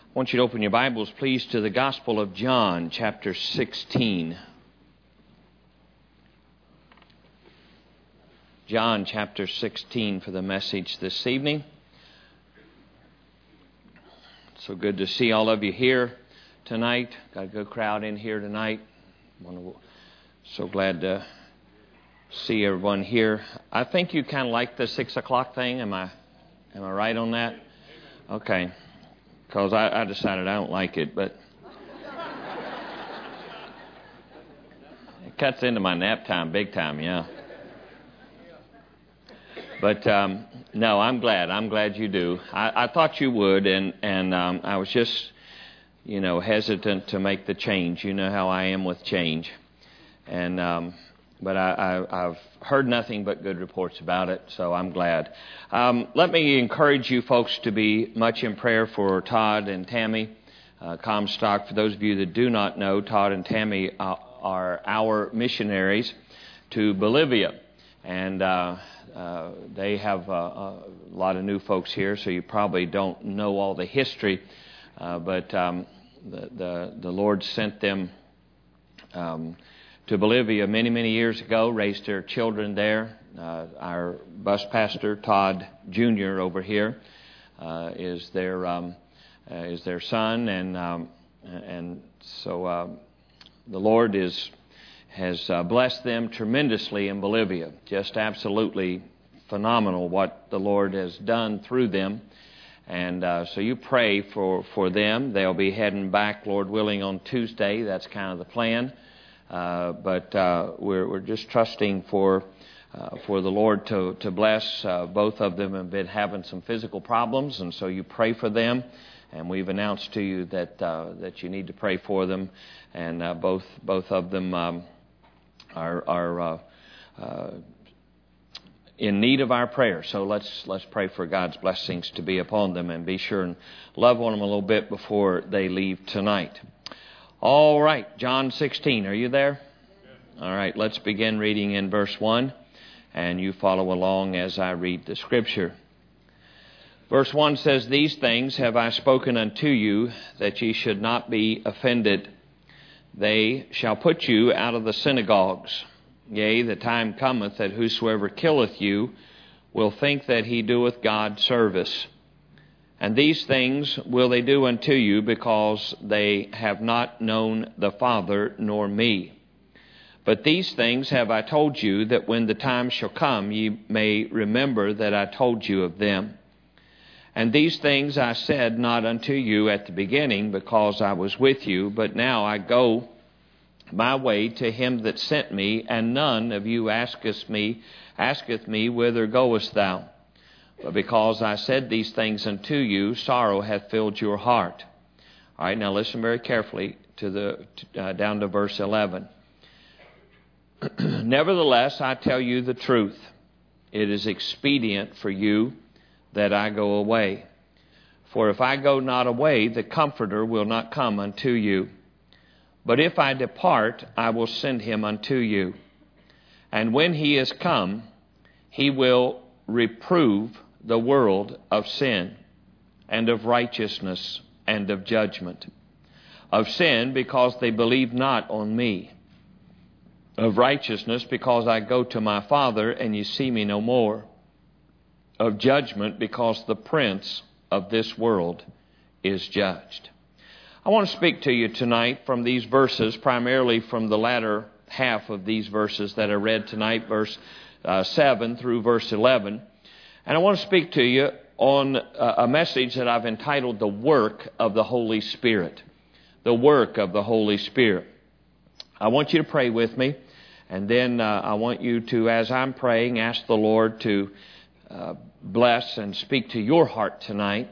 I want you to open your Bibles, please, to the Gospel of John, chapter 16. John, chapter 16 for the message this evening. So good to see all of you here tonight. Got a good crowd in here tonight. So glad to see everyone here. I think you kind of like the 6 o'clock thing. Am I right on that? Okay. Because I decided I don't like it, but it cuts into my nap time big time, yeah. But no, I'm glad. I'm glad you do. I thought you would, and I was just, hesitant to make the change. You know how I am with change, but I've heard nothing but good reports about it, so I'm glad. Let me encourage you folks to be much in prayer for Todd and Tammy Comstock. For those of you that do not know, Todd and Tammy are our missionaries to Bolivia. And they have a lot of new folks here, so you probably don't know all the history. But the Lord sent them to Bolivia many, many years ago, raised their children there. Our bus pastor, Todd Jr. over here, is their son, and so the Lord has blessed them tremendously in Bolivia. Just absolutely phenomenal what the Lord has done through them. And so you pray for them. They'll be heading back, Lord willing, on Tuesday. That's kind of the plan. But we're just trusting for the Lord to bless. Both of them have been having some physical problems, and so you pray for them. And we've announced to you that you need to pray for them. And both of them are in need of our prayer. So let's pray for God's blessings to be upon them, and be sure and love on them a little bit before they leave tonight. All right, John 16, are you there? All right, let's begin reading in verse 1, and you follow along as I read the Scripture. Verse 1 says, "These things have I spoken unto you, that ye should not be offended. They shall put you out of the synagogues. Yea, the time cometh that whosoever killeth you will think that he doeth God service. And these things will they do unto you, because they have not known the Father nor me. But these things have I told you, that when the time shall come, ye may remember that I told you of them. And these things I said not unto you at the beginning, because I was with you, but now I go my way to him that sent me, and none of you asketh me, whither goest thou? But because I said these things unto you, sorrow hath filled your heart." All right, now listen very carefully down to verse 11. "Nevertheless, I tell you the truth. It is expedient for you that I go away. For if I go not away, the Comforter will not come unto you. But if I depart, I will send him unto you. And when he is come, he will reprove the world of sin, and of righteousness, and of judgment. Of sin, because they believe not on me. Of righteousness, because I go to my Father, and ye see me no more. Of judgment, because the prince of this world is judged." I want to speak to you tonight from these verses, primarily from the latter half of these verses that are read tonight, verse 7 through verse 11. And I want to speak to you on a message that I've entitled "The Work of the Holy Spirit." The work of the Holy Spirit. I want you to pray with me, and then I want you to, as I'm praying, ask the Lord to bless and speak to your heart tonight.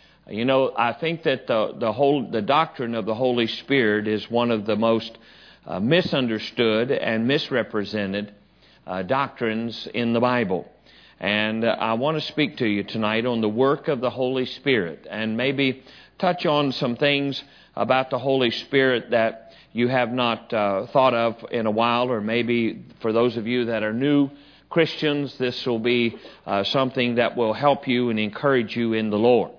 I think that the doctrine of the Holy Spirit is one of the most misunderstood and misrepresented doctrines in the Bible. And I want to speak to you tonight on the work of the Holy Spirit, and maybe touch on some things about the Holy Spirit that you have not thought of in a while, or maybe for those of you that are new Christians, this will be something that will help you and encourage you in the Lord.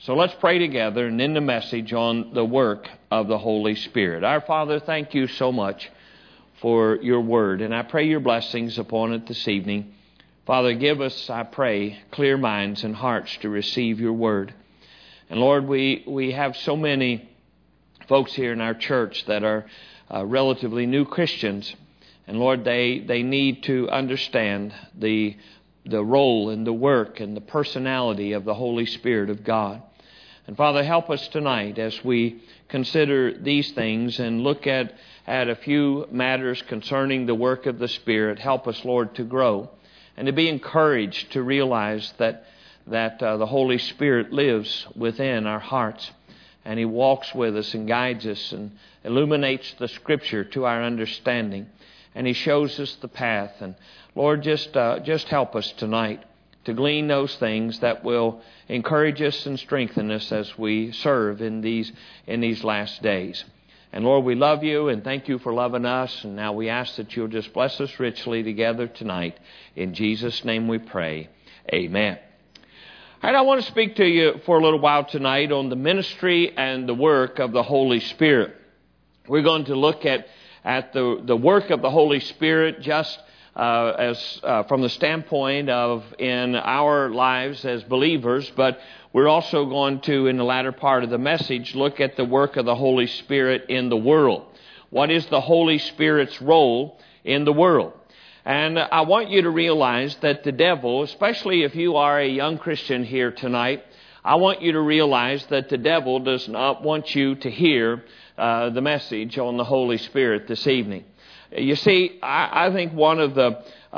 So let's pray together and end the message on the work of the Holy Spirit. Our Father, thank you so much for your word, and I pray your blessings upon it this evening. Father, give us, I pray, clear minds and hearts to receive your word. And Lord, we have so many folks here in our church that are relatively new Christians. And Lord, they need to understand the role and the work and the personality of the Holy Spirit of God. And Father, help us tonight as we consider these things and look at a few matters concerning the work of the Spirit. Help us, Lord, to grow and to be encouraged to realize that the Holy Spirit lives within our hearts, and He walks with us and guides us and illuminates the Scripture to our understanding, and He shows us the path. And Lord, just help us tonight to glean those things that will encourage us and strengthen us as we serve in these last days. And Lord, we love you and thank you for loving us. And now we ask that you'll just bless us richly together tonight. In Jesus' name we pray. Amen. All right, I want to speak to you for a little while tonight on the ministry and the work of the Holy Spirit. We're going to look at the work of the Holy Spirit just as from the standpoint of in our lives as believers, but we're also going to, in the latter part of the message, look at the work of the Holy Spirit in the world. What is the Holy Spirit's role in the world? And I want you to realize that the devil, especially if you are a young Christian here tonight, I want you to realize that the devil does not want you to hear the message on the Holy Spirit this evening. You see, I think one of the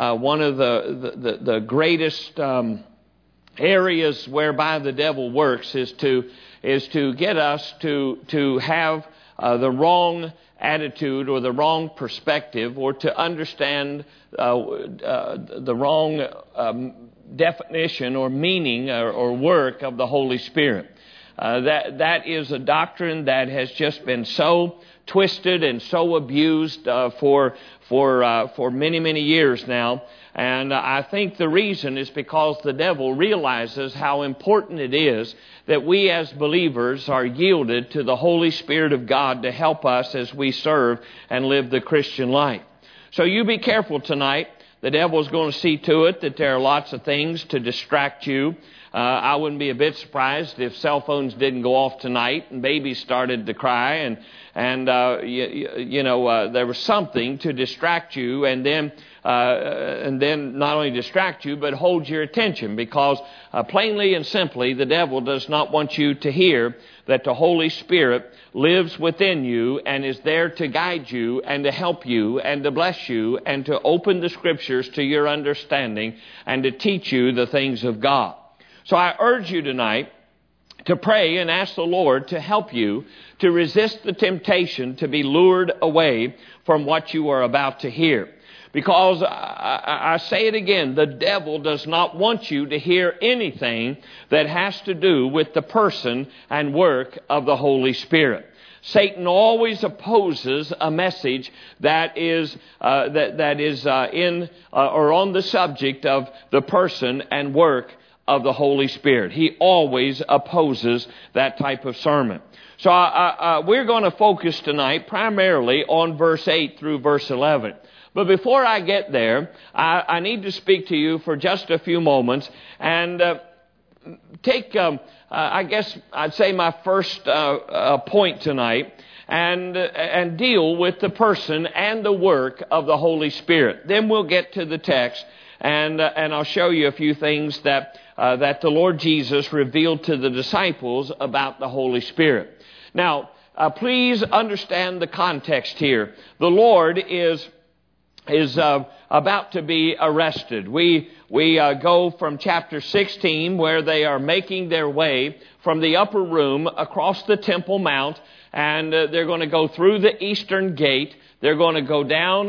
greatest areas whereby the devil works is to get us to have the wrong attitude or the wrong perspective, or to understand the wrong definition or meaning or work of the Holy Spirit. That is a doctrine that has just been so twisted and so abused for many, many years now. And I think the reason is because the devil realizes how important it is that we as believers are yielded to the Holy Spirit of God to help us as we serve and live the Christian life. So you be careful tonight. The devil's going to see to it that there are lots of things to distract you. I wouldn't be a bit surprised if cell phones didn't go off tonight and babies started to cry and there was something to distract you, and then not only distract you but hold your attention, because plainly and simply the devil does not want you to hear that the Holy Spirit lives within you and is there to guide you and to help you and to bless you and to open the Scriptures to your understanding and to teach you the things of God. So I urge you tonight to pray and ask the Lord to help you to resist the temptation to be lured away from what you are about to hear. Because I say it again, the devil does not want you to hear anything that has to do with the person and work of the Holy Spirit. Satan always opposes a message that is in or on the subject of the person and work of the Holy Spirit. He always opposes that type of sermon. So we're going to focus tonight primarily on verse 8 through verse 11. But before I get there, I need to speak to you for just a few moments and take, I guess I'd say, my first point tonight and deal with the person and the work of the Holy Spirit. Then we'll get to the text and I'll show you a few things that the Lord Jesus revealed to the disciples about the Holy Spirit. Now, please understand the context here. The Lord is about to be arrested. We go from chapter 16, where they are making their way from the upper room across the Temple Mount, and they're going to go through the eastern gate. They're going to go down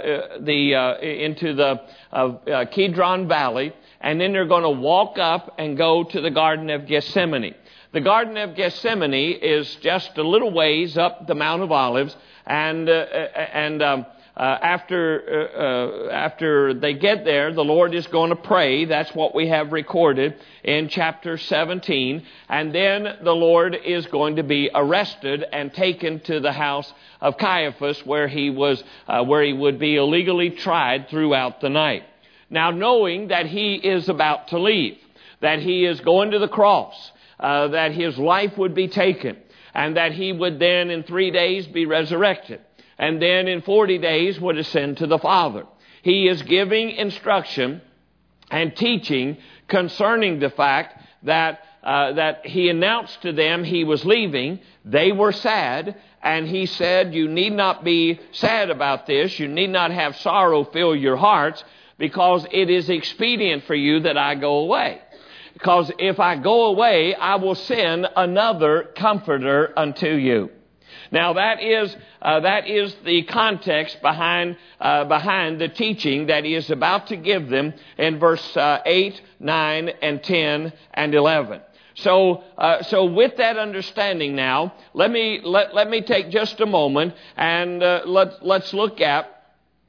into the Kidron Valley, and then they're going to walk up and go to the Garden of Gethsemane. The Garden of Gethsemane is just a little ways up the Mount of Olives, and after they get there, the Lord is going to pray. That's what we have recorded in chapter 17. And then the Lord is going to be arrested and taken to the house of Caiaphas, where he would be illegally tried throughout the night. Now, knowing that he is about to leave, that he is going to the cross, that his life would be taken, and that he would then in 3 days be resurrected, and then in 40 days would ascend to the Father. He is giving instruction and teaching concerning the fact that he announced to them he was leaving. They were sad, and he said, you need not be sad about this. You need not have sorrow fill your hearts, because it is expedient for you that I go away. Because if I go away, I will send another comforter unto you. Now that is the context behind the teaching that he is about to give them in verse 8, 9, and 10, and 11. So with that understanding now, let me take just a moment and let's look at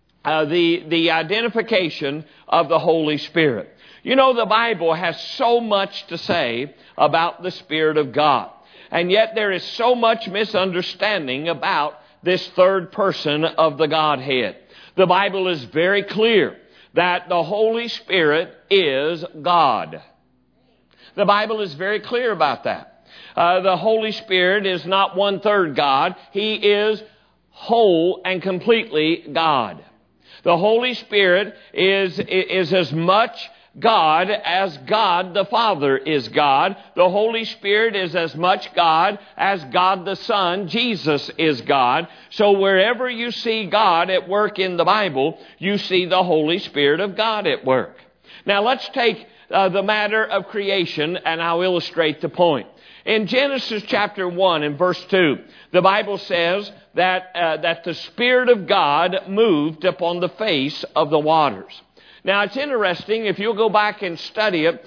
the identification of the Holy Spirit. You know, the Bible has so much to say about the Spirit of God. And yet there is so much misunderstanding about this third person of the Godhead. The Bible is very clear that the Holy Spirit is God. The Bible is very clear about that. The Holy Spirit is not 1/3 God. He is whole and completely God. The Holy Spirit is as much God as God the Father is God. The Holy Spirit is as much God as God the Son, Jesus, is God. So wherever you see God at work in the Bible, you see the Holy Spirit of God at work. Now let's take the matter of creation, and I'll illustrate the point. In Genesis chapter 1 and verse 2, the Bible says that the Spirit of God moved upon the face of the waters. Now, it's interesting, if you'll go back and study it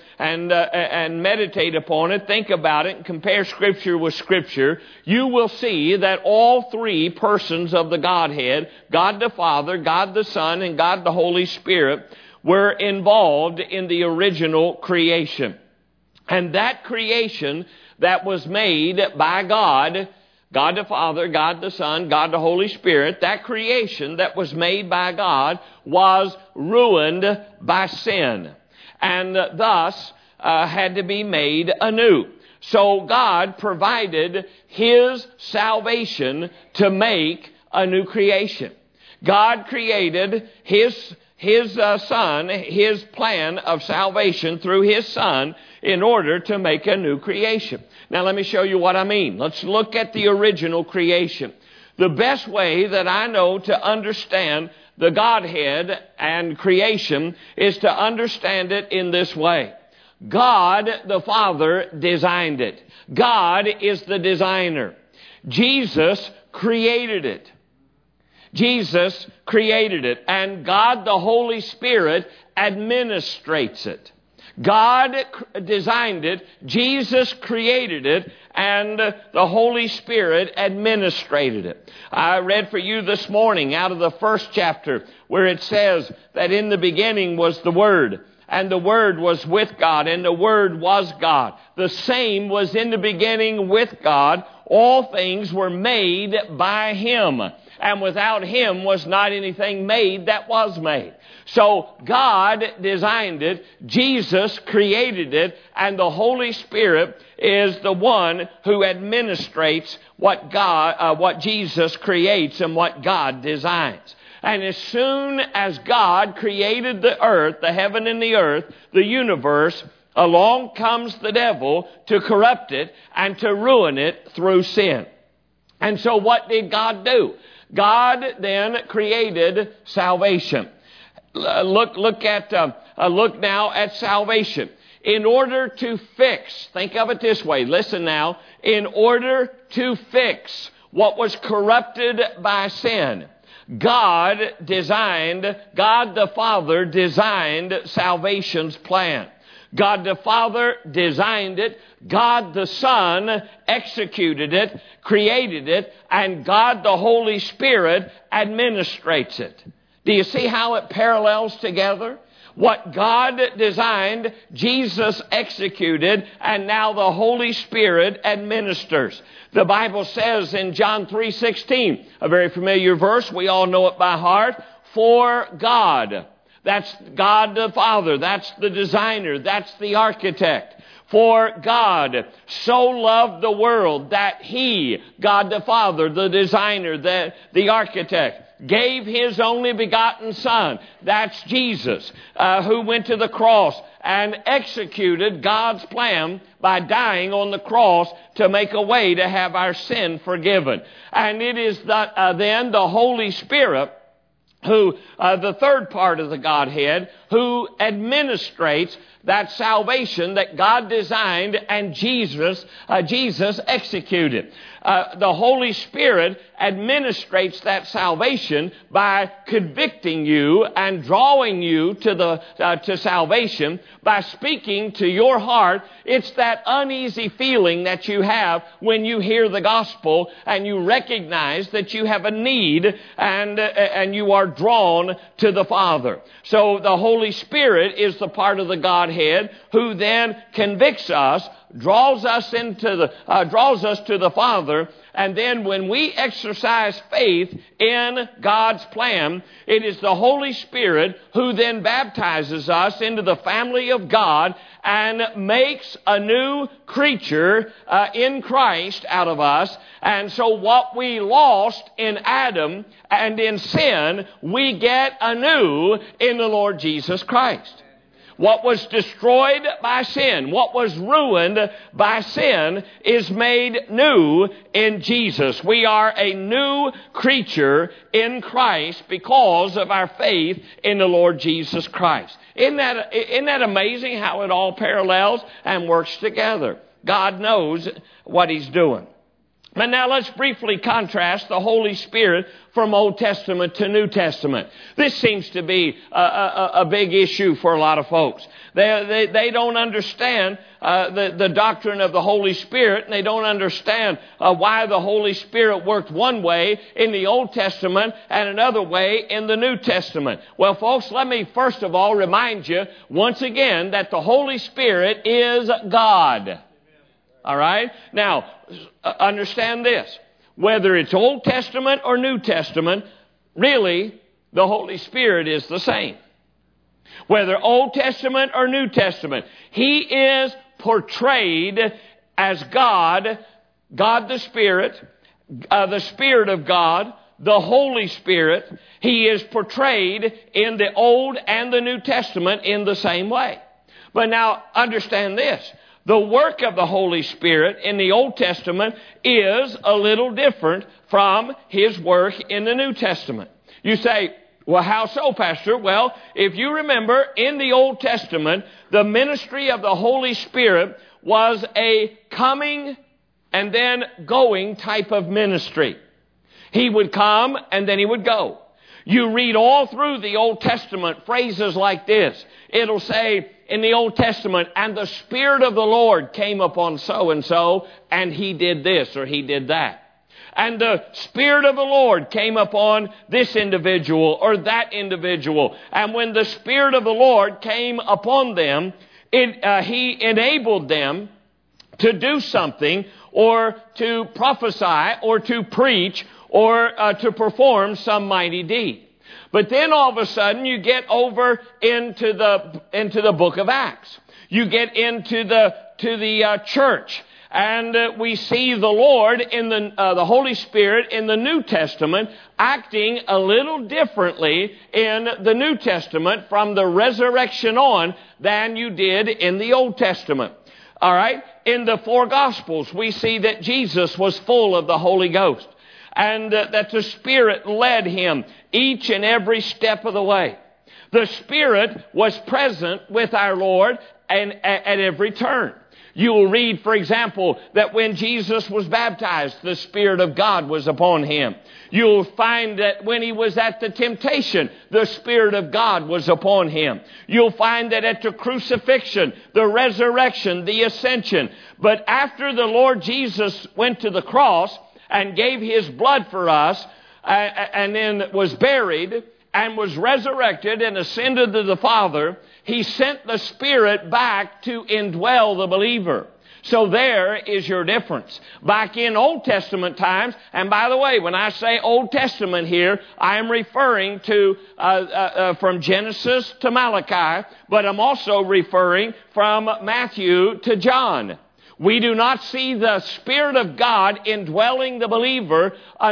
and meditate upon it, think about it, and compare Scripture with Scripture, you will see that all three persons of the Godhead, God the Father, God the Son, and God the Holy Spirit, were involved in the original creation. And that creation that was made by God, God the Father, God the Son, God the Holy Spirit, that creation that was made by God was ruined by sin, and thus had to be made anew. So God provided His salvation to make a new creation. God created His Son, His plan of salvation through His Son in order to make a new creation. Now let me show you what I mean. Let's look at the original creation. The best way that I know to understand the Godhead and creation is to understand it in this way. God the Father designed it. God is the designer. Jesus created it. Jesus created it, and God the Holy Spirit administrates it. God designed it, Jesus created it, and the Holy Spirit administrated it. I read for you this morning out of the first chapter where it says that in the beginning was the Word, and the Word was with God, and the Word was God. The same was in the beginning with God. All things were made by Him, and without Him was not anything made that was made. So God designed it, Jesus created it, and the Holy Spirit is the one who administrates what Jesus creates and what God designs. And as soon as God created the earth, the heaven and the earth, the universe, along comes the devil to corrupt it and to ruin it through sin. And so what did God do? God then created salvation. Look now at salvation. In order to fix, think of it this way, listen now, in order to fix what was corrupted by sin, God the Father designed salvation's plan. God the Father designed it. God the Son executed it, created it, and God the Holy Spirit administrates it. Do you see how it parallels together? What God designed, Jesus executed, and now the Holy Spirit administers. The Bible says in John 3:16, a very familiar verse, we all know it by heart, for God. That's God the Father, that's the designer, that's the architect. For God so loved the world that He, God the Father, the designer, the architect, gave His only begotten Son, that's Jesus, who went to the cross and executed God's plan by dying on the cross to make a way to have our sin forgiven. And it is then the Holy Spirit who, the third part of the Godhead, who administrates that salvation that God designed and Jesus executed. The Holy Spirit administrates that salvation by convicting you and drawing you to salvation by speaking to your heart. It's that uneasy feeling that you have when you hear the gospel and you recognize that you have a need and you are drawn to the Father. So the Holy Spirit is the part of the Godhead who then convicts us, draws us to the Father, and then when we exercise faith in God's plan, it is the Holy Spirit who then baptizes us into the family of God and makes a new creature in Christ out of us. And so what we lost in Adam and in sin, we get anew in the Lord Jesus Christ. What was destroyed by sin, what was ruined by sin, is made new in Jesus. We are a new creature in Christ because of our faith in the Lord Jesus Christ. Isn't that amazing how it all parallels and works together? God knows what He's doing. But now let's briefly contrast the Holy Spirit from Old Testament to New Testament. This seems to be a big issue for a lot of folks. They don't understand the doctrine of the Holy Spirit, and they don't understand why the Holy Spirit worked one way in the Old Testament and another way in the New Testament. Well, folks, let me first of all remind you once again that the Holy Spirit is God. All right? Now, understand this. Whether it's Old Testament or New Testament, really, the Holy Spirit is the same. Whether Old Testament or New Testament, He is portrayed as God, God the Spirit of God, the Holy Spirit. He is portrayed in the Old and the New Testament in the same way. But now, understand this. The work of the Holy Spirit in the Old Testament is a little different from His work in the New Testament. You say, well, how so, Pastor? Well, if you remember, in the Old Testament, the ministry of the Holy Spirit was a coming and then going type of ministry. He would come and then He would go. You read all through the Old Testament phrases like this. It'll say in the Old Testament, and the Spirit of the Lord came upon so-and-so, and he did this or he did that. And the Spirit of the Lord came upon this individual or that individual. And when the Spirit of the Lord came upon them, He enabled them to do something or to prophesy or to preach or to perform some mighty deed. But then all of a sudden you get over into the book of Acts. You get into the church. And we see the Lord in the Holy Spirit in the New Testament acting a little differently in the New Testament from the resurrection on than you did in the Old Testament. All right? In the four Gospels, we see that Jesus was full of the Holy Ghost and that the Spirit led Him each and every step of the way. The Spirit was present with our Lord and at every turn. You will read, for example, that when Jesus was baptized, the Spirit of God was upon him. You'll find that when he was at the temptation, the Spirit of God was upon him. You'll find that at the crucifixion, the resurrection, the ascension. But after the Lord Jesus went to the cross and gave his blood for us, and then was buried and was resurrected and ascended to the Father, he sent the Spirit back to indwell the believer. So there is your difference. Back in Old Testament times, and by the way, when I say Old Testament here, I am referring to from Genesis to Malachi, but I'm also referring from Matthew to John. We do not see the Spirit of God indwelling the believer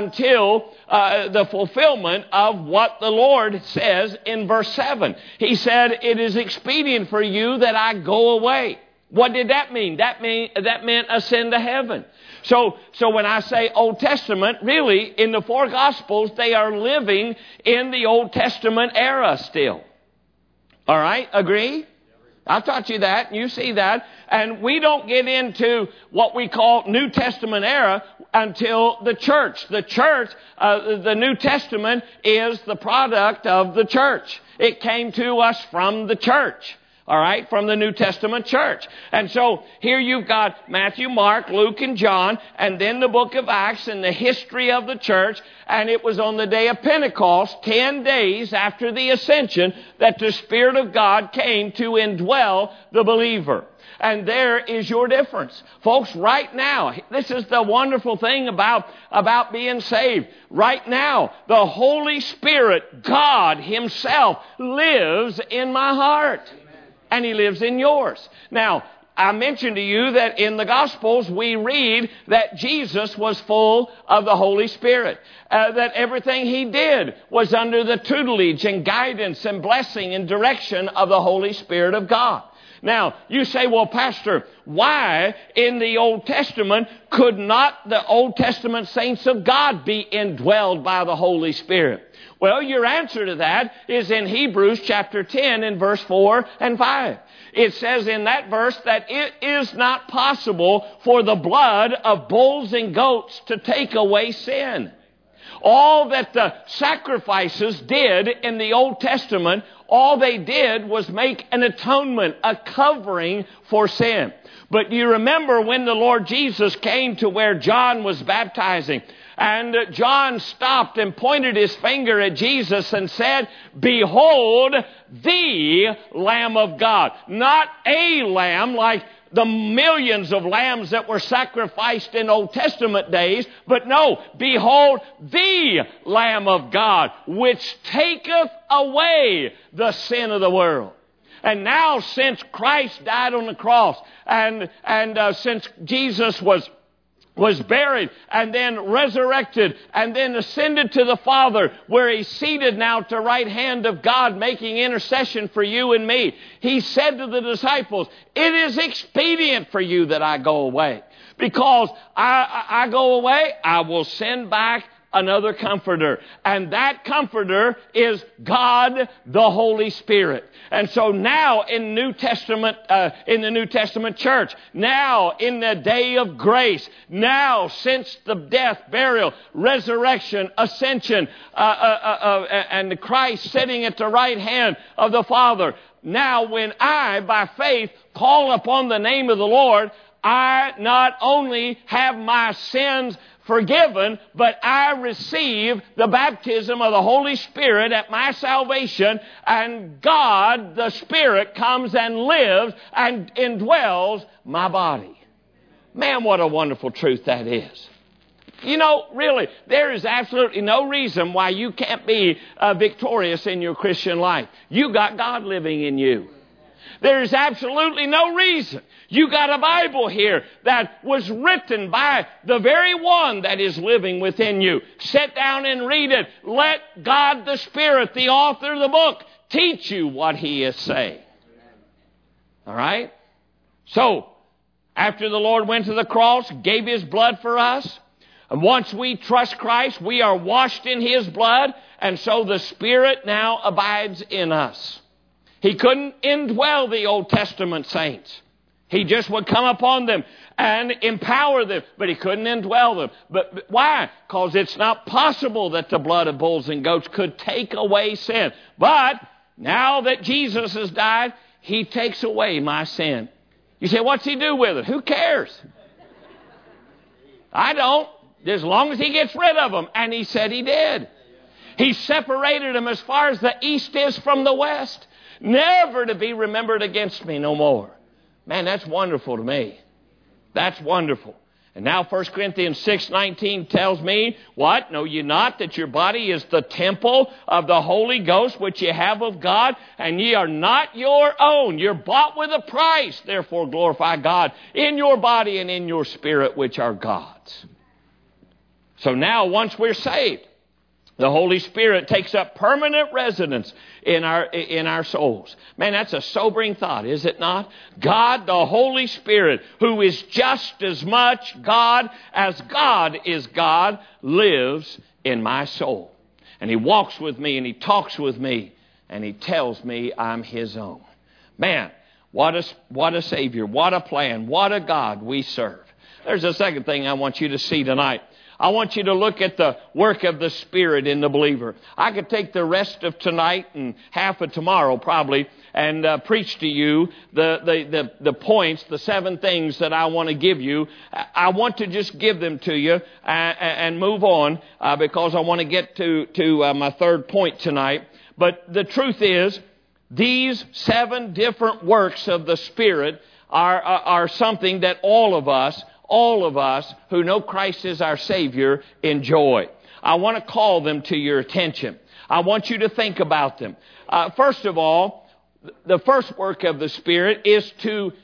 until the fulfillment of what the Lord says in verse 7. He said, "It is expedient for you that I go away." What did that mean? That meant ascend to heaven. So when I say Old Testament, really, in the four Gospels, they are living in the Old Testament era still. All right? Agree? I've taught you that, and you see that. And we don't get into what we call New Testament era until the church. The church, the New Testament is the product of the church. It came to us from the church. All right, from the New Testament church. And so here you've got Matthew, Mark, Luke, and John, and then the book of Acts and the history of the church. And it was on the day of Pentecost, 10 days after the ascension, that the Spirit of God came to indwell the believer. And there is your difference. Folks, right now, this is the wonderful thing about being saved. Right now, the Holy Spirit, God Himself, lives in my heart. And He lives in yours. Now, I mentioned to you that in the Gospels we read that Jesus was full of the Holy Spirit. That everything He did was under the tutelage and guidance and blessing and direction of the Holy Spirit of God. Now, you say, well, Pastor, why in the Old Testament could not the Old Testament saints of God be indwelled by the Holy Spirit? Well, your answer to that is in Hebrews chapter 10 and verse 4 and 5. It says in that verse that it is not possible for the blood of bulls and goats to take away sin. All that the sacrifices did in the Old Testament, all they did was make an atonement, a covering for sin. But you remember when the Lord Jesus came to where John was baptizing, and John stopped and pointed his finger at Jesus and said, "Behold, the Lamb of God." Not a lamb like the millions of lambs that were sacrificed in Old Testament days, but no, behold, the Lamb of God, which taketh away the sin of the world. And now, since Christ died on the cross, and since Jesus was buried and then resurrected and then ascended to the Father, where He's seated now at the right hand of God, making intercession for you and me, He said to the disciples, "It is expedient for you that I go away. Because I go away, I will send back another comforter." And that comforter is God, the Holy Spirit. And so now in the New Testament church, now in the day of grace, now since the death, burial, resurrection, ascension, and Christ sitting at the right hand of the Father, now when I, by faith, call upon the name of the Lord, I not only have my sins forgiven, but I receive the baptism of the Holy Spirit at my salvation, and God, the Spirit, comes and lives and indwells my body. Man, what a wonderful truth that is. You know, really, there is absolutely no reason why you can't be victorious in your Christian life. You got God living in you. There's absolutely no reason. You got a Bible here that was written by the very one that is living within you. Sit down and read it. Let God the Spirit, the author of the book, teach you what He is saying. All right? So, after the Lord went to the cross, gave His blood for us, and once we trust Christ, we are washed in His blood, and so the Spirit now abides in us. He couldn't indwell the Old Testament saints. He just would come upon them and empower them, but He couldn't indwell them. But why? Because it's not possible that the blood of bulls and goats could take away sin. But now that Jesus has died, He takes away my sin. You say, what's He do with it? Who cares? I don't. As long as He gets rid of them. And He said He did. He separated them as far as the east is from the west. Never to be remembered against me no more. Man, that's wonderful to me. That's wonderful. And now 1 Corinthians 6:19 tells me, what? Know ye not that your body is the temple of the Holy Ghost, which ye have of God, and ye are not your own. You're bought with a price. Therefore glorify God in your body and in your spirit, which are God's. So now, once we're saved, the Holy Spirit takes up permanent residence in our souls. Man, that's a sobering thought, is it not? God, the Holy Spirit, who is just as much God as God is God, lives in my soul. And He walks with me and He talks with me and He tells me I'm His own. Man, what a Savior, what a plan, what a God we serve. There's a second thing I want you to see tonight. I want you to look at the work of the Spirit in the believer. I could take the rest of tonight and half of tomorrow probably and preach to you the points, the 7 things that I want to give you. I want to just give them to you and move on because I want to get to my third point tonight. But the truth is, these 7 different works of the Spirit are something that all of us who know Christ as our Savior enjoy. I want to call them to your attention. I want you to think about them. First of all, the first work of the Spirit is to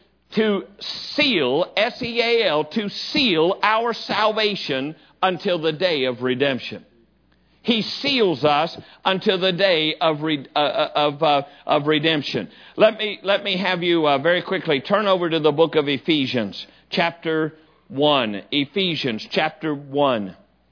seal, S-E-A-L, to seal our salvation until the day of redemption. He seals us until the day of redemption. Let me have you very quickly turn over to the book of Ephesians, chapter 1. Ephesians chapter 1.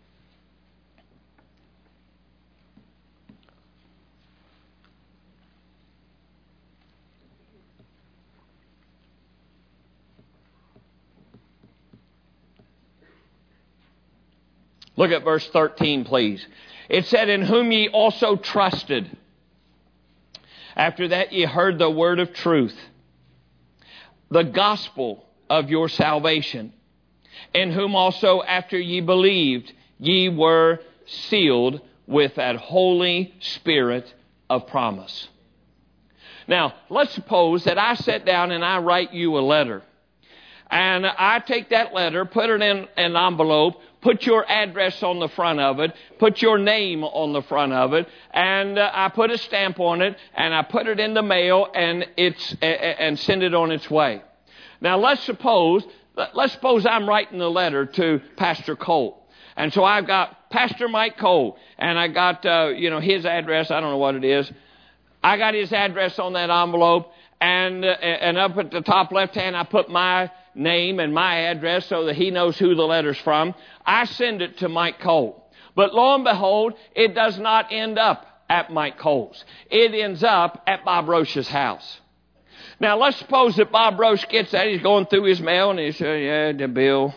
Look at verse 13, please. It said, in whom ye also trusted. After that ye heard the word of truth, the gospel of your salvation, in whom also after ye believed, ye were sealed with that Holy Spirit of promise. Now, let's suppose that I sit down and I write you a letter. And I take that letter, put it in an envelope, put your address on the front of it, put your name on the front of it, and I put a stamp on it, and I put it in the mail, and send it on its way. Now, let's suppose I'm writing a letter to Pastor Cole. And so I've got Pastor Mike Cole, and I got, his address. I don't know what it is. I got his address on that envelope, and up at the top left hand, I put my name and my address so that he knows who the letter's from. I send it to Mike Cole. But lo and behold, it does not end up at Mike Cole's. It ends up at Bob Roche's house. Now, let's suppose that Bob Roche gets that. He's going through his mail, and he says, yeah, the bill,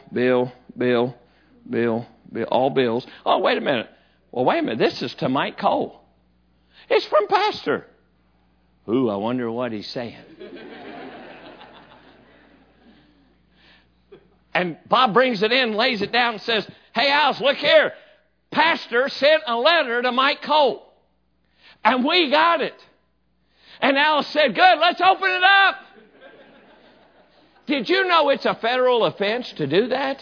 all bills. Oh, wait a minute. Well, wait a minute. This is to Mike Cole. It's from Pastor. Ooh, I wonder what he's saying. And Bob brings it in, lays it down, and says, hey, Alice, look here. Pastor sent a letter to Mike Cole. And we got it. And Alice said, good, let's open it up. Did you know it's a federal offense to do that?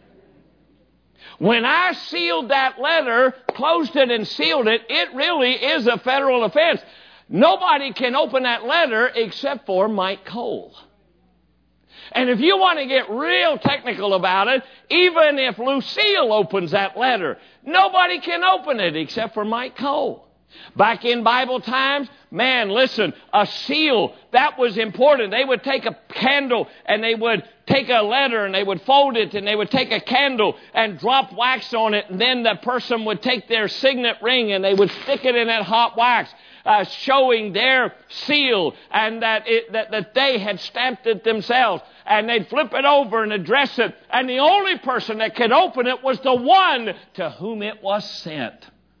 When I sealed that letter, closed it and sealed it, it really is a federal offense. Nobody can open that letter except for Mike Cole. And if you want to get real technical about it, even if Lucille opens that letter, nobody can open it except for Mike Cole. Back in Bible times, man, listen, a seal, that was important. They would take a candle and they would take a letter and they would fold it and they would take a candle and drop wax on it, and then the person would take their signet ring and they would stick it in that hot wax. showing their seal and that they had stamped it themselves. And they'd flip it over and address it. And the only person that could open it was the one to whom it was sent,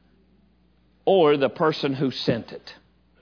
or the person who sent it,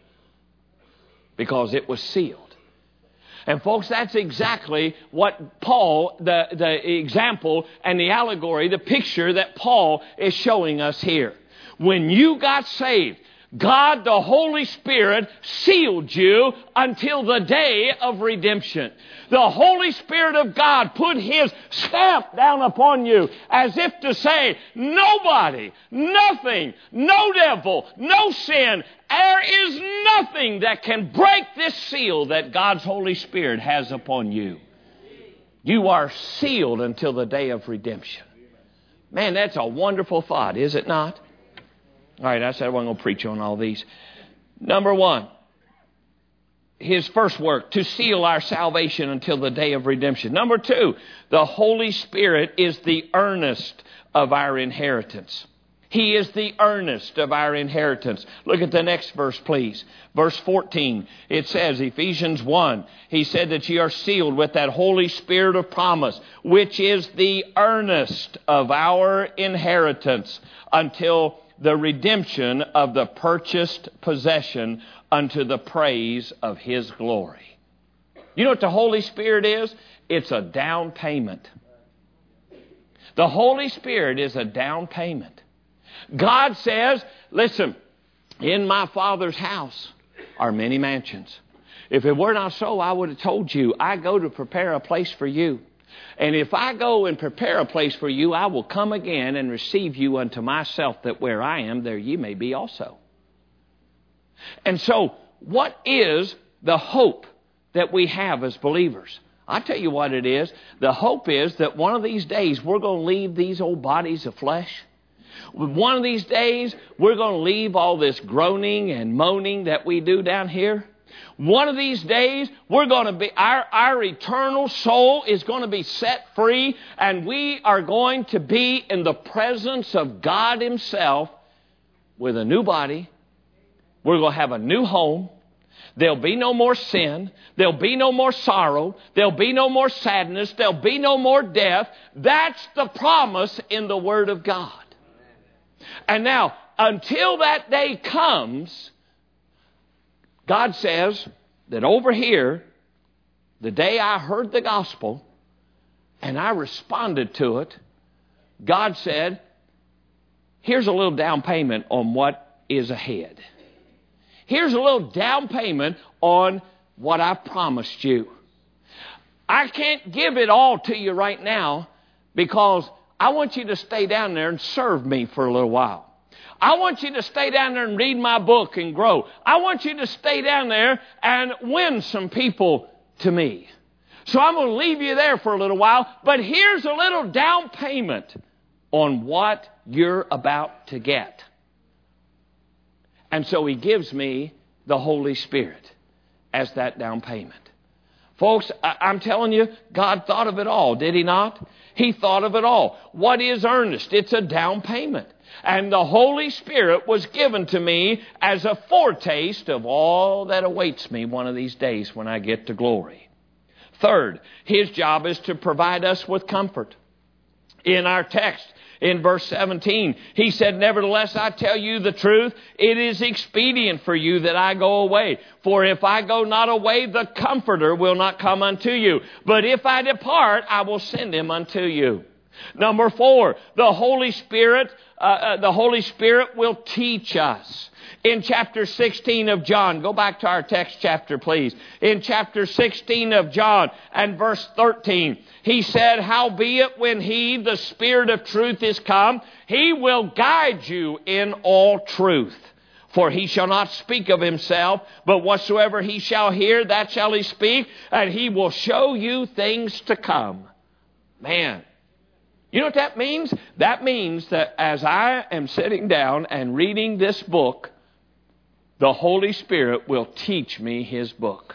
because it was sealed. And folks, that's exactly what Paul, the example and the allegory, the picture that Paul is showing us here. When you got saved, God, the Holy Spirit, sealed you until the day of redemption. The Holy Spirit of God put His stamp down upon you as if to say, nobody, nothing, no devil, no sin, there is nothing that can break this seal that God's Holy Spirit has upon you. You are sealed until the day of redemption. Man, that's a wonderful thought, is it not? All right, I said I wasn't going to preach on all these. Number one, His first work, to seal our salvation until the day of redemption. Number two, the Holy Spirit is the earnest of our inheritance. He is the earnest of our inheritance. Look at the next verse, please. Verse 14, it says, Ephesians 1, He said that ye are sealed with that Holy Spirit of promise, which is the earnest of our inheritance until the redemption of the purchased possession unto the praise of His glory. You know what the Holy Spirit is? It's a down payment. The Holy Spirit is a down payment. God says, listen, in my Father's house are many mansions. If it were not so, I would have told you, I go to prepare a place for you. And if I go and prepare a place for you, I will come again and receive you unto myself, that where I am, there ye may be also. And so, what is the hope that we have as believers? I'll tell you what it is. The hope is that one of these days we're going to leave these old bodies of flesh. One of these days we're going to leave all this groaning and moaning that we do down here. One of these days, we're going to be, our eternal soul is going to be set free, and we are going to be in the presence of God Himself with a new body. We're going to have a new home. There'll be no more sin. There'll be no more sorrow. There'll be no more sadness. There'll be no more death. That's the promise in the Word of God. And now, until that day comes, God says that over here, the day I heard the gospel and I responded to it, God said, here's a little down payment on what is ahead. Here's a little down payment on what I promised you. I can't give it all to you right now because I want you to stay down there and serve me for a little while. I want you to stay down there and read my book and grow. I want you to stay down there and win some people to me. So I'm going to leave you there for a little while, but here's a little down payment on what you're about to get. And so He gives me the Holy Spirit as that down payment. Folks, I'm telling you, God thought of it all, did He not? He thought of it all. What is earnest? It's a down payment. And the Holy Spirit was given to me as a foretaste of all that awaits me one of these days when I get to glory. Third, His job is to provide us with comfort. In our text, in verse 17, He said, Nevertheless, I tell you the truth, it is expedient for you that I go away. For if I go not away, the Comforter will not come unto you. But if I depart, I will send Him unto you. Number 4, the Holy Spirit will teach us. In chapter 16 of John, go back to our text chapter, please. In chapter 16 of John and verse 13, He said, Howbeit when He, the Spirit of truth, is come, He will guide you in all truth. For He shall not speak of Himself, but whatsoever He shall hear, that shall He speak, and He will show you things to come. Man. You know what that means? That means that as I am sitting down and reading this book, the Holy Spirit will teach me His book.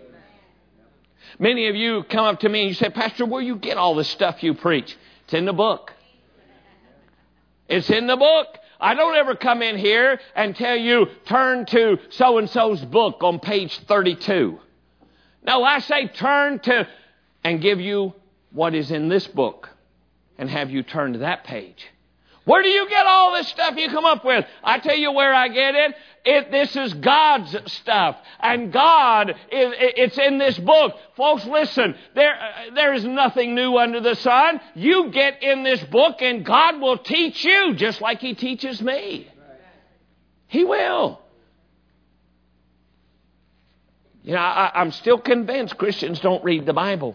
Many of you come up to me and you say, Pastor, where you get all this stuff you preach? It's in the book. It's in the book. I don't ever come in here and tell you, turn to so-and-so's book on page 32. No, I say turn to and give you what is in this book and have you turn to that page. Where do you get all this stuff you come up with? I tell you where I get it. This is God's stuff. And God, it's in this book. Folks, listen, there is nothing new under the sun. You get in this book and God will teach you just like He teaches me. He will. You know, I'm still convinced Christians don't read the Bible.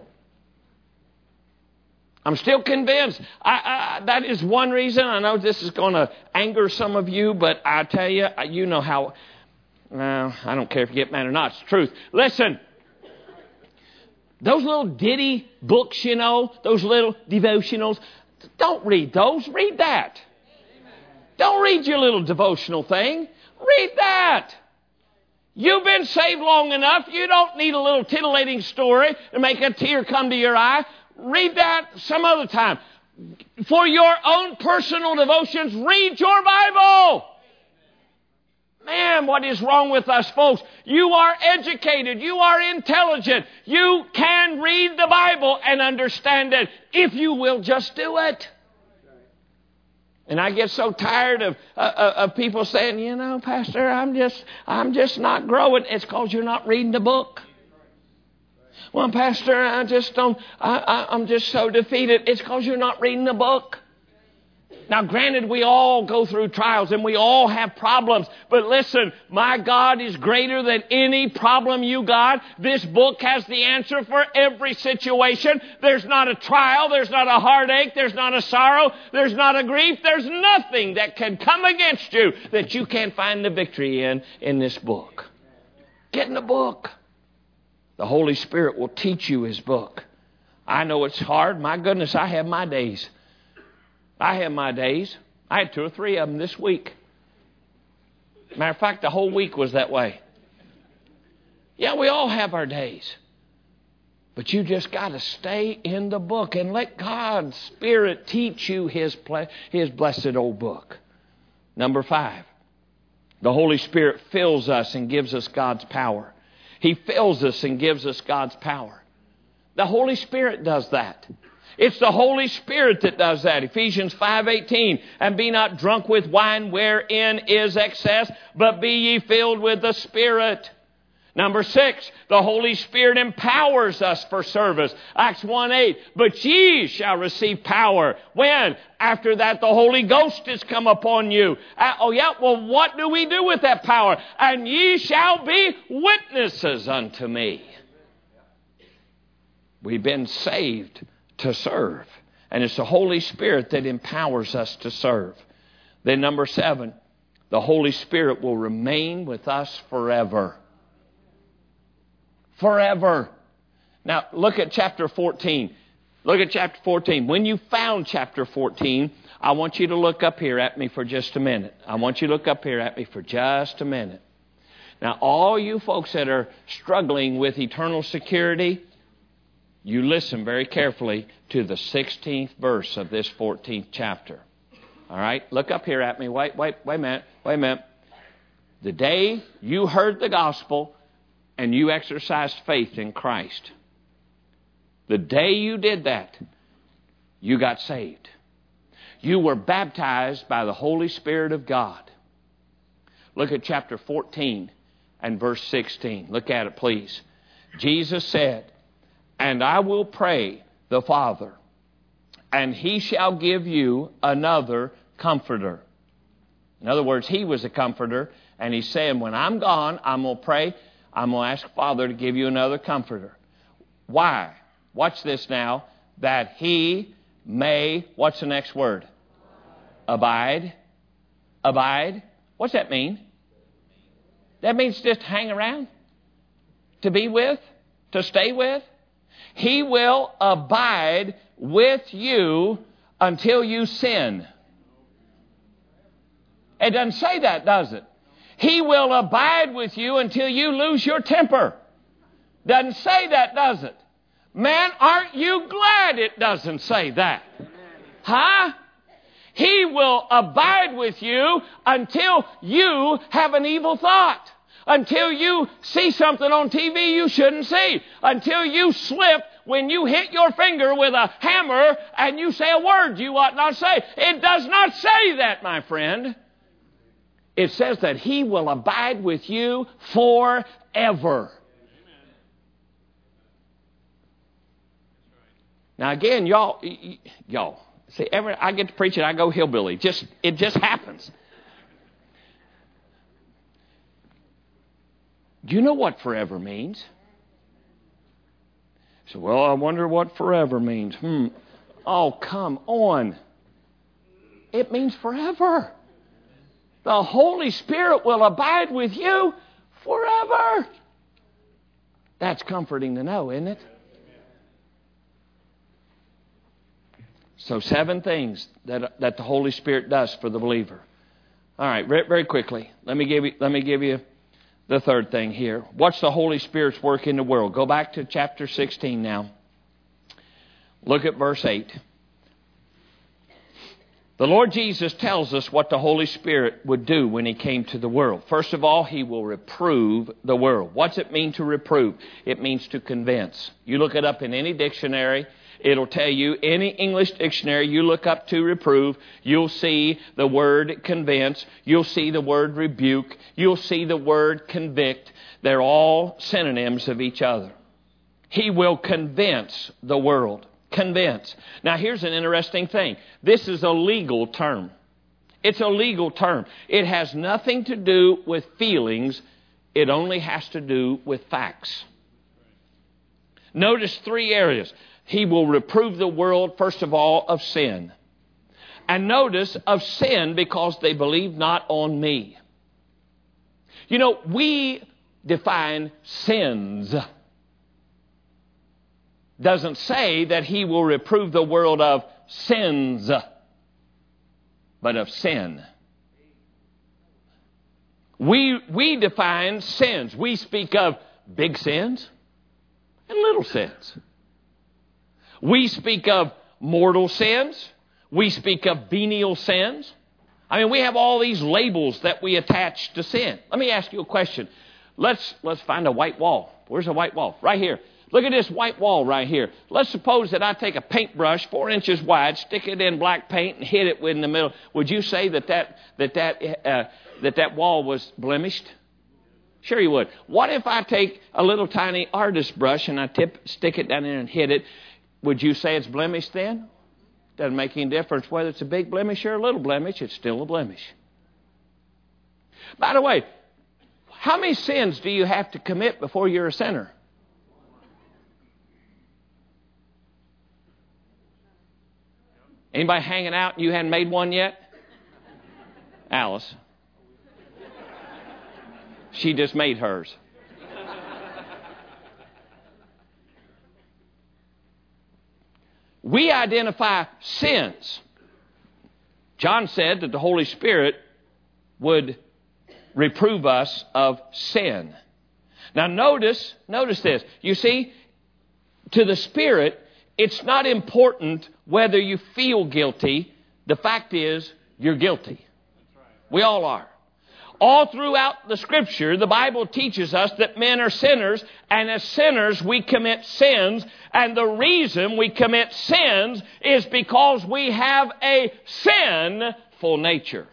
I'm still convinced. That is one reason. I know this is going to anger some of you, but I tell you, you know how. I don't care if you get mad or not. It's the truth. Listen. Those little ditty books, you know, those little devotionals, don't read those. Read that. Don't read your little devotional thing. Read that. You've been saved long enough. You don't need a little titillating story to make a tear come to your eye. Read that some other time. For your own personal devotions, read your Bible. Man, what is wrong with us, folks? You are educated. You are intelligent. You can read the Bible and understand it if you will just do it. And I get so tired of people saying, you know, Pastor, I'm just not growing. It's because you're not reading the book. Well, Pastor, I'm just so defeated. It's because you're not reading the book. Now, granted, we all go through trials and we all have problems. But listen, my God is greater than any problem you got. This book has the answer for every situation. There's not a trial. There's not a heartache. There's not a sorrow. There's not a grief. There's nothing that can come against you that you can't find the victory in this book. Get in the book. The Holy Spirit will teach you His book. I know it's hard. My goodness, I have my days. I have my days. I had 2 or 3 of them this week. Matter of fact, the whole week was that way. Yeah, we all have our days. But you just got to stay in the book and let God's Spirit teach you His blessed old book. Number 5, the Holy Spirit fills us and gives us God's power. He fills us and gives us God's power. The Holy Spirit does that. It's the Holy Spirit that does that. Ephesians 5:18, and be not drunk with wine wherein is excess, but be ye filled with the Spirit. Number 6, the Holy Spirit empowers us for service. Acts 1:8, but ye shall receive power. When? After that the Holy Ghost has come upon you. Well, what do we do with that power? And ye shall be witnesses unto me. We've been saved to serve. And it's the Holy Spirit that empowers us to serve. Then number 7, the Holy Spirit will remain with us forever. Forever. Now, look at chapter 14. Look at chapter 14. When you found chapter 14, I want you to look up here at me for just a minute. I want you to look up here at me for just a minute. Now, all you folks that are struggling with eternal security, you listen very carefully to the 16th verse of this 14th chapter. All right? Look up here at me. Wait a minute. The day you heard the gospel and you exercised faith in Christ, the day you did that, you got saved. You were baptized by the Holy Spirit of God. Look at chapter 14 and verse 16. Look at it, please. Jesus said, and I will pray the Father, and He shall give you another comforter. In other words, He was a comforter, and He's saying, when I'm gone, I'm going to pray. I'm going to ask Father to give you another comforter. Why? Watch this now. That He may, what's the next word? Abide. Abide. What's that mean? That means just hang around. To be with. To stay with. He will abide with you until you sin. It doesn't say that, does it? He will abide with you until you lose your temper. Doesn't say that, does it? Man, aren't you glad it doesn't say that? Huh? He will abide with you until you have an evil thought. Until you see something on TV you shouldn't see. Until you slip when you hit your finger with a hammer and you say a word you ought not say. It does not say that, my friend. It says that He will abide with you forever. Now again, y'all, see, I get to preach it, I go hillbilly. It just happens. Do you know what forever means? So, well, I wonder what forever means. Oh, come on. It means forever. The Holy Spirit will abide with you forever. That's comforting to know, isn't it? So 7 things that the Holy Spirit does for the believer. All right, very quickly. Let me give you the third thing here. What's the Holy Spirit's work in the world? Go back to chapter 16 now. Look at verse 8. The Lord Jesus tells us what the Holy Spirit would do when He came to the world. First of all, He will reprove the world. What's it mean to reprove? It means to convince. You look it up in any dictionary. It'll tell you, any English dictionary you look up to reprove, you'll see the word convince, you'll see the word rebuke, you'll see the word convict. They're all synonyms of each other. He will convince the world. Convince. Now here's an interesting thing. This is a legal term. It's a legal term. It has nothing to do with feelings. It only has to do with facts. Notice 3 areas. He will reprove the world, first of all, of sin. And notice, of sin because they believe not on me. You know, we define sins. Doesn't say that He will reprove the world of sins, but of sin. We define sins. We speak of big sins and little sins. We speak of mortal sins. We speak of venial sins. I mean, we have all these labels that we attach to sin. Let me ask you a question. Let's find a white wall. Where's a white wall? Right here. Look at this white wall right here. Let's suppose that I take a paintbrush 4 inches wide, stick it in black paint, and hit it in the middle. Would you say that wall was blemished? Sure you would. What if I take a little tiny artist brush and I stick it down there and hit it? Would you say it's blemished then? Doesn't make any difference whether it's a big blemish or a little blemish. It's still a blemish. By the way, how many sins do you have to commit before you're a sinner? Anybody hanging out and you hadn't made one yet? Alice. She just made hers. We identify sins. John said that the Holy Spirit would reprove us of sin. Now notice this. You see, to the Spirit, it's not important whether you feel guilty. The fact is, you're guilty. We all are. All throughout the Scripture, the Bible teaches us that men are sinners, and as sinners we commit sins, and the reason we commit sins is because we have a sinful nature.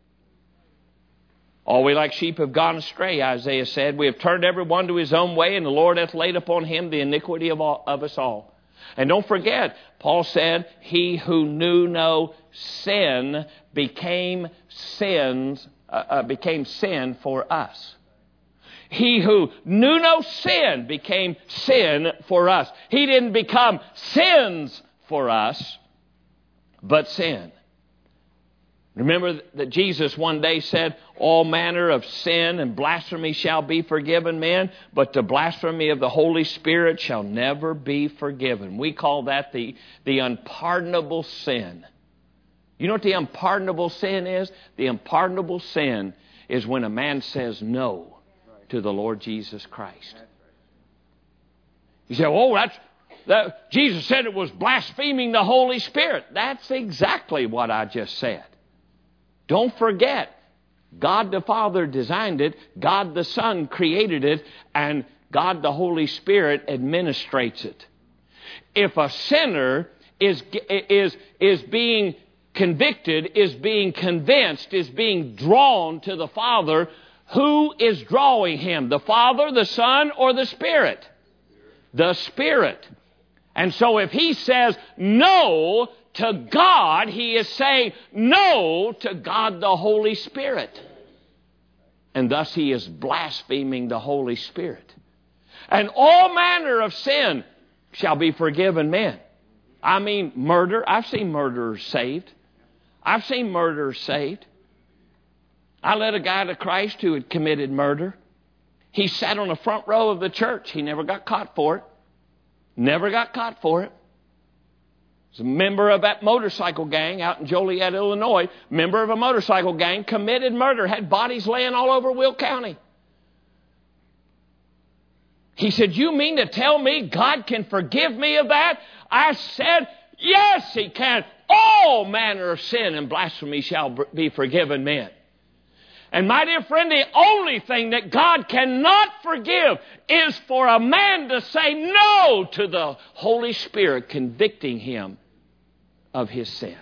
All we like sheep have gone astray, Isaiah said. We have turned every one to his own way, and the Lord hath laid upon him the iniquity of us all. And don't forget, Paul said, he who knew no sin became sin for us. He who knew no sin became sin for us. He didn't become sins for us, but sin. Remember that Jesus one day said, all manner of sin and blasphemy shall be forgiven men, but the blasphemy of the Holy Spirit shall never be forgiven. We call that the unpardonable sin. You know what the unpardonable sin is? The unpardonable sin is when a man says no to the Lord Jesus Christ. You say, oh, Jesus said it was blaspheming the Holy Spirit. That's exactly what I just said. Don't forget, God the Father designed it, God the Son created it, and God the Holy Spirit administrates it. If a sinner is being convicted, is being convinced, is being drawn to the Father, who is drawing him? The Father, the Son, or the Spirit? The Spirit. And so if he says no to God, he is saying no to God the Holy Spirit. And thus he is blaspheming the Holy Spirit. And all manner of sin shall be forgiven men. I mean, murder. I've seen murderers saved. I've seen murderers saved. I led a guy to Christ who had committed murder. He sat on the front row of the church. He never got caught for it. Never got caught for it. He was a member of that motorcycle gang out in Joliet, Illinois. Member of a motorcycle gang, committed murder, had bodies laying all over Will County. He said, "You mean to tell me God can forgive me of that?" I said, "Yes, He can. All manner of sin and blasphemy shall be forgiven men." And my dear friend, the only thing that God cannot forgive is for a man to say no to the Holy Spirit convicting him of his sin.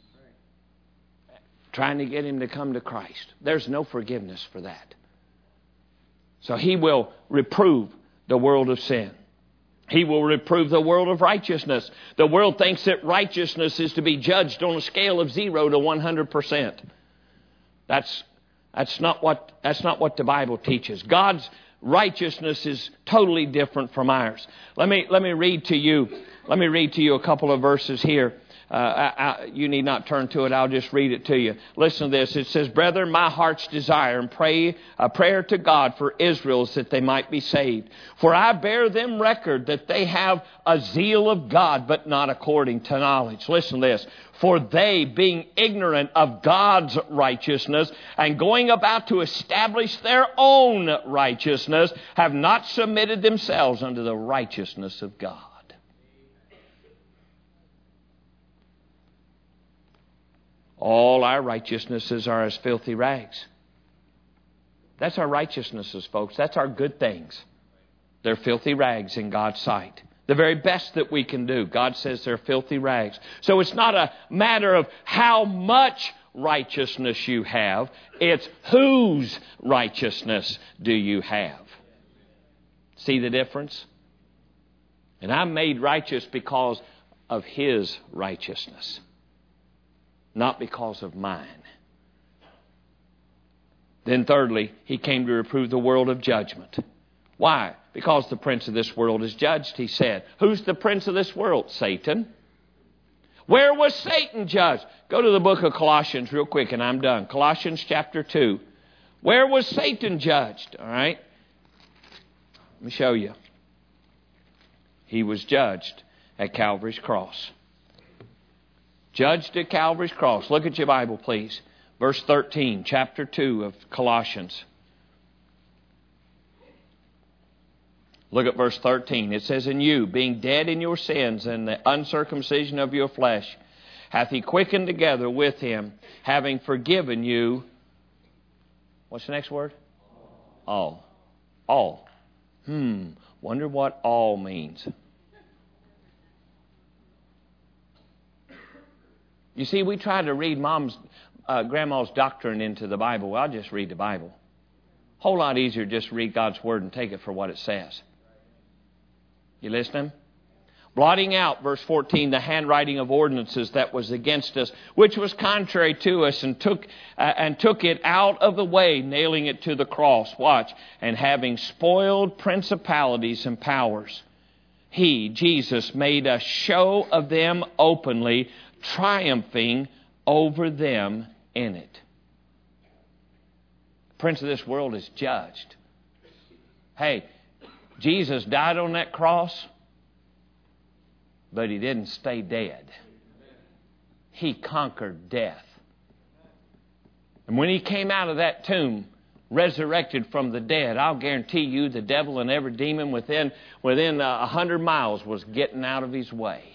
Trying to get him to come to Christ. There's no forgiveness for that. So He will reprove the world of sin. He will reprove the world of righteousness. The world thinks that righteousness is to be judged on a scale of 0 to 100%. That's not what the Bible teaches. God's righteousness is totally different from ours. Let me read to you a couple of verses here. You need not turn to it. I'll just read it to you. Listen to this. It says, "Brethren, my heart's desire and a prayer to God for Israel is that they might be saved. For I bear them record that they have a zeal of God, but not according to knowledge." Listen to this. "For they, being ignorant of God's righteousness and going about to establish their own righteousness, have not submitted themselves unto the righteousness of God." All our righteousnesses are as filthy rags. That's our righteousnesses, folks. That's our good things. They're filthy rags in God's sight. The very best that we can do. God says they're filthy rags. So it's not a matter of how much righteousness you have. It's whose righteousness do you have. See the difference? And I'm made righteous because of His righteousness. Not because of mine. Then thirdly, He came to reprove the world of judgment. Why? Because the prince of this world is judged, He said. Who's the prince of this world? Satan. Where was Satan judged? Go to the book of Colossians real quick and I'm done. Colossians chapter 2. Where was Satan judged? All right. Let me show you. He was judged at Calvary's cross. Judged at Calvary's cross. Look at your Bible, please. Verse 13, chapter 2 of Colossians. Look at verse 13. It says, "And you, being dead in your sins and the uncircumcision of your flesh, hath He quickened together with Him, having forgiven you." What's the next word? All. All. Wonder what all means. You see, we try to read Grandma's doctrine into the Bible. Well, I'll just read the Bible. Whole lot easier just read God's Word and take it for what it says. You listening? "Blotting out," verse 14, "the handwriting of ordinances that was against us, which was contrary to us, and took it out of the way, nailing it to the cross." Watch. "And having spoiled principalities and powers, He," Jesus, "made a show of them openly, triumphing over them in it." The prince of this world is judged. Hey, Jesus died on that cross, but He didn't stay dead. He conquered death. And when He came out of that tomb, resurrected from the dead, I'll guarantee you the devil and every demon within 100 miles was getting out of his way.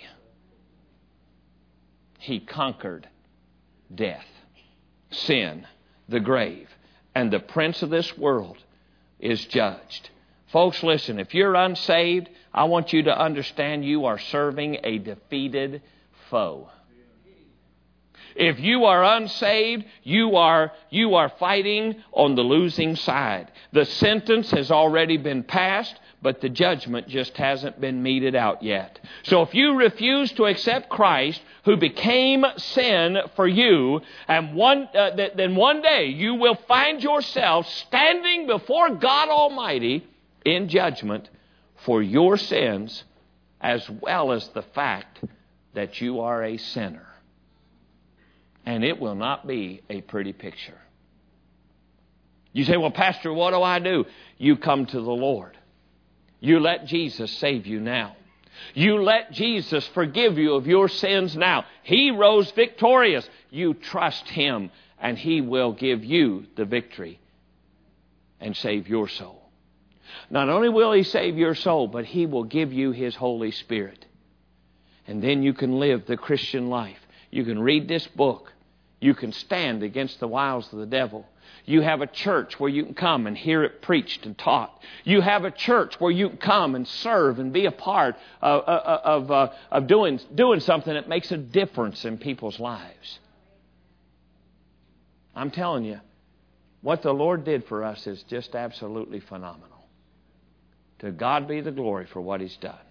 He conquered death, sin, the grave, and the prince of this world is judged. Folks, listen, if you're unsaved, I want you to understand you are serving a defeated foe. If you are unsaved, you are fighting on the losing side. The sentence has already been passed, but the judgment just hasn't been meted out yet. So if you refuse to accept Christ, who became sin for you, and then one day you will find yourself standing before God Almighty in judgment for your sins, as well as the fact that you are a sinner. And it will not be a pretty picture. You say, well, Pastor, what do? You come to the Lord. You let Jesus save you now. You let Jesus forgive you of your sins now. He rose victorious. You trust Him, and He will give you the victory and save your soul. Not only will He save your soul, but He will give you His Holy Spirit. And then you can live the Christian life. You can read this book. You can stand against the wiles of the devil. You have a church where you can come and hear it preached and taught. You have a church where you can come and serve and be a part of doing something that makes a difference in people's lives. I'm telling you, what the Lord did for us is just absolutely phenomenal. To God be the glory for what He's done.